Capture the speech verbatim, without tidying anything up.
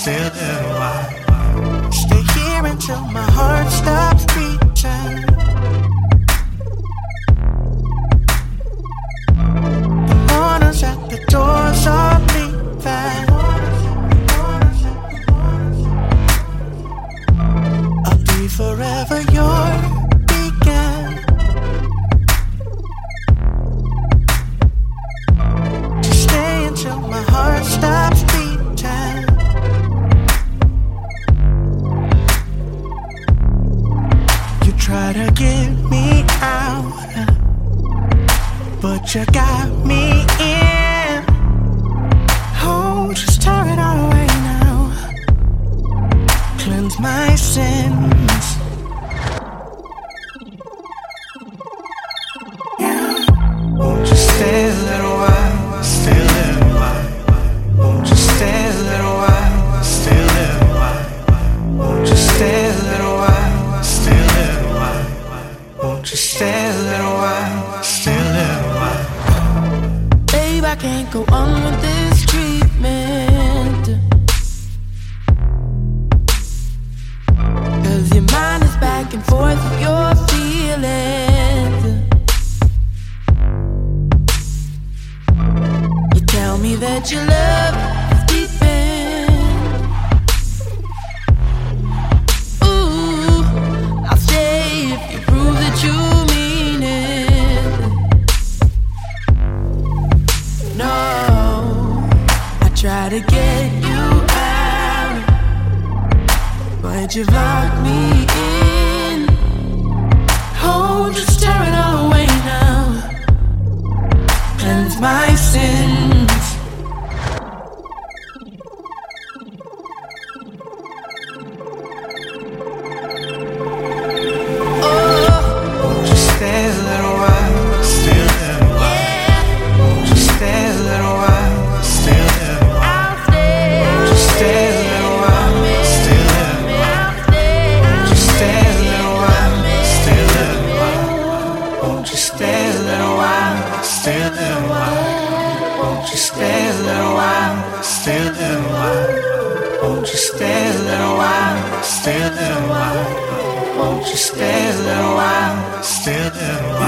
stay a little while. Stay here until my heart stops beating. The mourners at the doors are leaving. I'll be forever your beacon. Just stay until my heart stops beating. You try to get me out, but you got me in. Oh, just tear it all away now. Cleanse my sins. Yeah. Won't you stay a little while? Stay a little while. Won't you stay a little while? Stay a little while. Won't you stay a little while? Stay a little while. Won't you stay a little while? Stay a little while. Babe, I can't go on with this treatment, 'cause your mind is back and forth with your feelings. You tell me that your love is deepened. Ooh, I'll stay if you prove that you mean it. No, I try to get you out, but you've locked me in. Oh, just tear it all away now. Cleanse my sins. Won't you stay a little while? Stay a little while. Won't you stay a little while? Stay a little while. Won't you stay a little while? Stay a little while. Won't you stay a little while? Stay a little while. Won't you stay a little while? Stay a little while. Won't you stay a little while? Stay a little while. Won't you stay a little while? Stay a little while. Won't you stay a little while? Stay a little while.